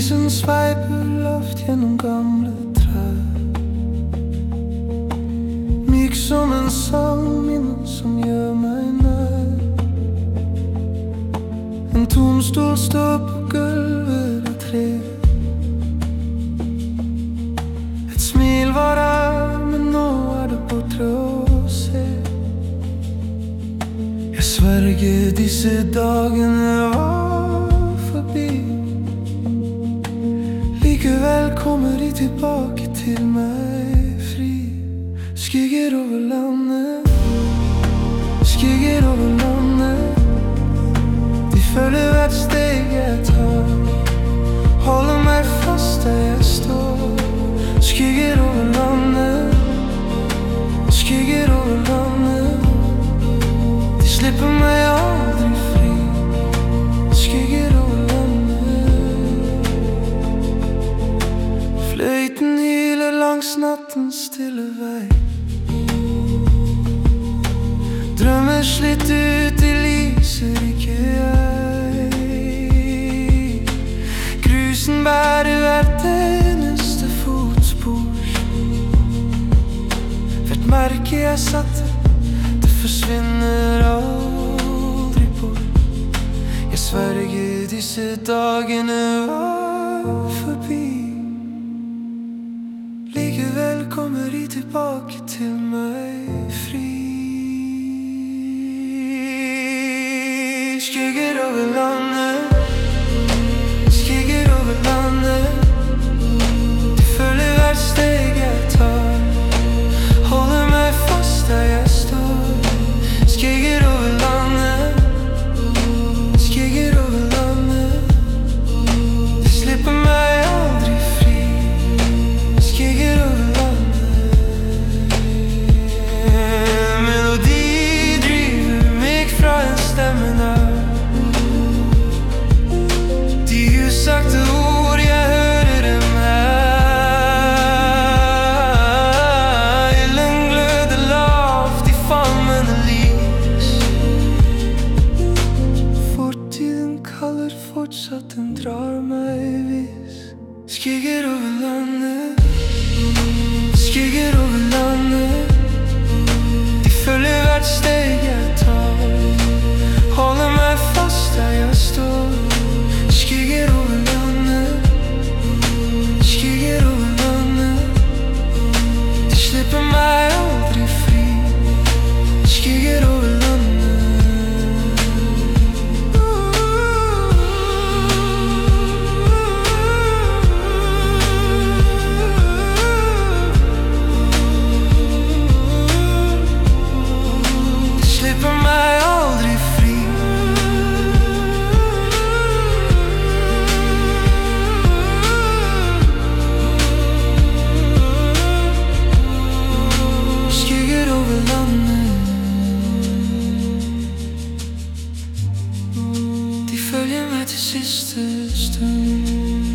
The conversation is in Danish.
Brisen svejper luft gjennom gamle træer. Myk som en sang, minder som gjør meg nær. En tom stol står på gulvet av tre. Et smil var der, men nå er det borte å se. Jeg sverger disse dagene var forbi. Likevel kommer de tilbake til meg fri. Skygger over landet, skygger over landet. De følger hvert steg jeg tar, holder meg fast der jeg står. Skygger over landet, skygger over landet. De slipper meg aldri fri. Skygger over landet. Fløyten hyler langs nattens stille vei. Drømmer slitt ut, de lyser ikke jeg. Grusen bærer hvert eneste fotspor. Hvert merke jeg satte, det forsvinner aldri bort. Jeg sverger disse dagene var forbi. Likevel kommer de tilbake til meg fri. Skygger over landet, skygger over landet. De følger hvert steg jeg tar, holder meg fast der jeg står. Skygger over landet, skygger over landet. De slipper meg aldri fri. Skygger over landet. Melodi driver meg fra en stemme nær. Usagte ord, jeg hører dem her. Ilden gløder lavt i flammende lys. Fortiden kaller fortsatt, den drar meg vis. Skygger over landet, skygger over landet. De følger hvert steg jeg tar, holder meg fast der jeg står. Skygger over landet, skygger over landet. De slipper meg aldri fri. Skygger over landet. De slipper meg aldri fri. De følger meg til sidste stund.